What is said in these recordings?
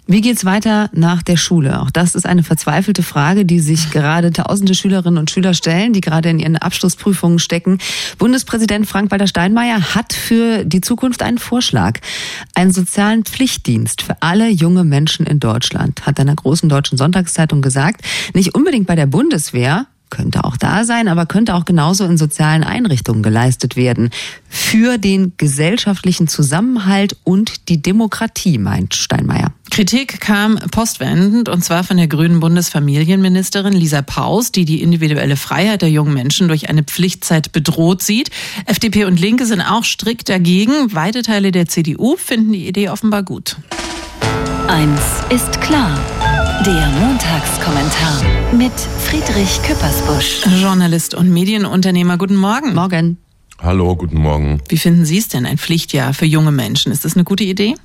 Wie geht's weiter nach der Schule? Auch das ist eine verzweifelte Frage, die sich gerade tausende Schülerinnen und Schüler stellen, die gerade in ihren Abschlussprüfungen stecken. Bundespräsident Frank-Walter Steinmeier hat für die Zukunft einen Vorschlag. Einen sozialen Pflichtdienst für alle junge Menschen in Deutschland, hat einer großen deutschen Sonntagszeitung gesagt. Nicht unbedingt bei der Bundeswehr, könnte auch da sein, aber könnte auch genauso in sozialen Einrichtungen geleistet werden. Für den gesellschaftlichen Zusammenhalt und die Demokratie, meint Steinmeier. Kritik kam postwendend, und zwar von der grünen Bundesfamilienministerin Lisa Paus, die die individuelle Freiheit der jungen Menschen durch eine Pflichtzeit bedroht sieht. FDP und Linke sind auch strikt dagegen. Weite Teile der CDU finden die Idee offenbar gut. Eins ist klar. Der Montagskommentar mit Friedrich Küppersbusch. Journalist und Medienunternehmer, guten Morgen. Morgen. Hallo, guten Morgen. Wie finden Sie es denn, ein Pflichtjahr für junge Menschen? Ist das eine gute Idee?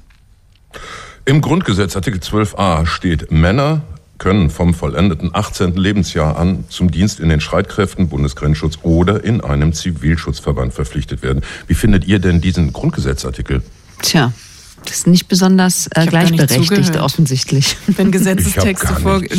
Im Grundgesetz, Artikel 12a, steht, Männer können vom vollendeten 18. Lebensjahr an zum Dienst in den Streitkräften, Bundesgrenzschutz oder in einem Zivilschutzverband verpflichtet werden. Wie findet ihr denn diesen Grundgesetzartikel? Tja, das ist nicht besonders gleichberechtigt offensichtlich. Wenn Gesetzestexte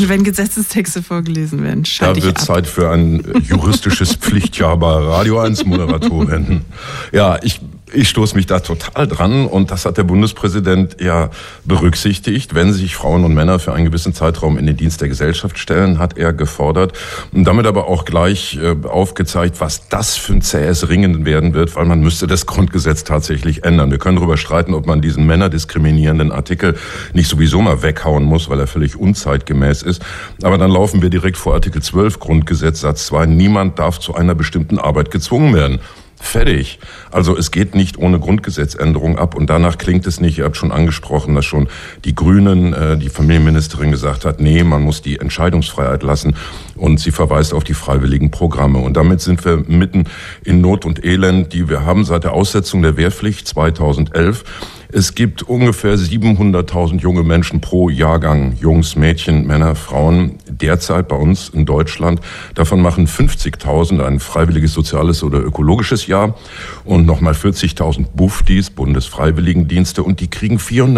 vorgelesen werden, da wird Zeit für ein juristisches Pflichtjahr bei Radio 1 Moderatorin. Ja, ich stoße mich da total dran, und das hat der Bundespräsident ja berücksichtigt. Wenn sich Frauen und Männer für einen gewissen Zeitraum in den Dienst der Gesellschaft stellen, hat er gefordert und damit aber auch gleich aufgezeigt, was das für ein zähes Ringen werden wird, weil man müsste das Grundgesetz tatsächlich ändern. Wir können darüber streiten, ob man diesen männerdiskriminierenden Artikel nicht sowieso mal weghauen muss, weil er völlig unzeitgemäß ist. Aber dann laufen wir direkt vor Artikel 12 Grundgesetz Satz 2. Niemand darf zu einer bestimmten Arbeit gezwungen werden. Fertig. Also es geht nicht ohne Grundgesetzänderung ab, und danach klingt es nicht. Ihr habt schon angesprochen, dass schon die Grünen, die Familienministerin gesagt hat, nee, man muss die Entscheidungsfreiheit lassen, und sie verweist auf die freiwilligen Programme. Und damit sind wir mitten in Not und Elend, die wir haben seit der Aussetzung der Wehrpflicht 2011. Es gibt ungefähr 700.000 junge Menschen pro Jahrgang, Jungs, Mädchen, Männer, Frauen, derzeit bei uns in Deutschland. Davon machen 50.000 ein freiwilliges soziales oder ökologisches Jahr und nochmal 40.000 Bufdis, Bundesfreiwilligendienste, und die kriegen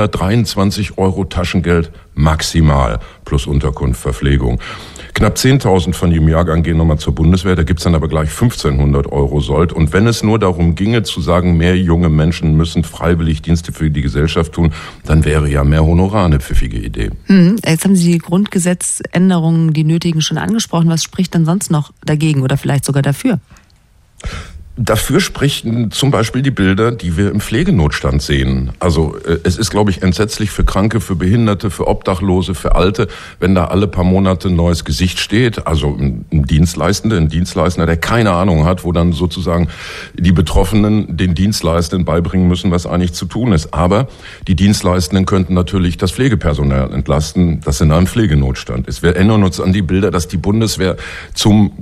423 € Taschengeld maximal plus Unterkunft, Verpflegung. Knapp 10.000 von jedem Jahrgang gehen nochmal zur Bundeswehr, da gibt's dann aber gleich 1.500 € Sold. Und wenn es nur darum ginge zu sagen, mehr junge Menschen müssen freiwillig Dienste für die Gesellschaft tun, dann wäre ja mehr Honorar eine pfiffige Idee. Jetzt haben Sie die Grundgesetzänderungen, die nötigen, schon angesprochen. Was spricht denn sonst noch dagegen oder vielleicht sogar dafür? Dafür sprechen zum Beispiel die Bilder, die wir im Pflegenotstand sehen. Also es ist, glaube ich, entsetzlich für Kranke, für Behinderte, für Obdachlose, für Alte, wenn da alle paar Monate ein neues Gesicht steht. Also ein Dienstleistender, der keine Ahnung hat, wo dann sozusagen die Betroffenen den Dienstleistenden beibringen müssen, was eigentlich zu tun ist. Aber die Dienstleistenden könnten natürlich das Pflegepersonal entlasten, das in einem Pflegenotstand ist. Wir erinnern uns an die Bilder, dass die Bundeswehr zum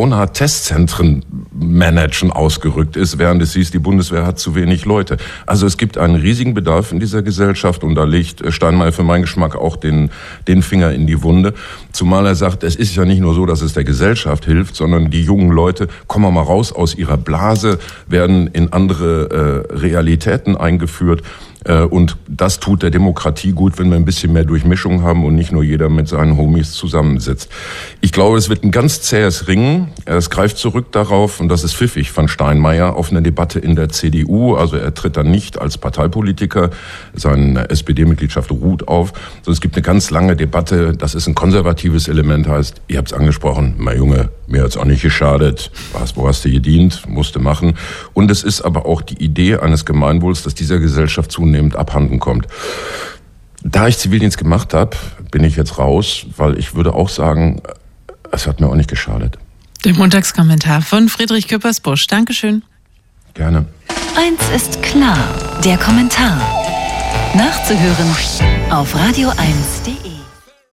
Corona-Testzentren-Managen ausgerückt ist, während es hieß, die Bundeswehr hat zu wenig Leute. Also es gibt einen riesigen Bedarf in dieser Gesellschaft, und da legt Steinmeier für meinen Geschmack auch den Finger in die Wunde. Zumal er sagt, es ist ja nicht nur so, dass es der Gesellschaft hilft, sondern die jungen Leute kommen mal raus aus ihrer Blase, werden in andere Realitäten eingeführt. Und das tut der Demokratie gut, wenn wir ein bisschen mehr Durchmischung haben und nicht nur jeder mit seinen Homies zusammensitzt. Ich glaube, es wird ein ganz zähes Ringen. Es greift zurück darauf, und das ist pfiffig von Steinmeier, auf eine Debatte in der CDU. Also er tritt dann nicht als Parteipolitiker, seine SPD-Mitgliedschaft ruht auf, sondern es gibt eine ganz lange Debatte. Das ist ein konservatives Element, heißt, ihr habt es angesprochen, mein Junge, mir hat's auch nicht geschadet. Wo hast du gedient? Musste machen. Und es ist aber auch die Idee eines Gemeinwohls, dass dieser Gesellschaft zunehmend abhanden kommt. Da ich Zivildienst gemacht habe, bin ich jetzt raus, weil ich würde auch sagen, es hat mir auch nicht geschadet. Der Montagskommentar von Friedrich Küppersbusch. Dankeschön. Gerne. Eins ist klar, der Kommentar. Nachzuhören auf radio1.de.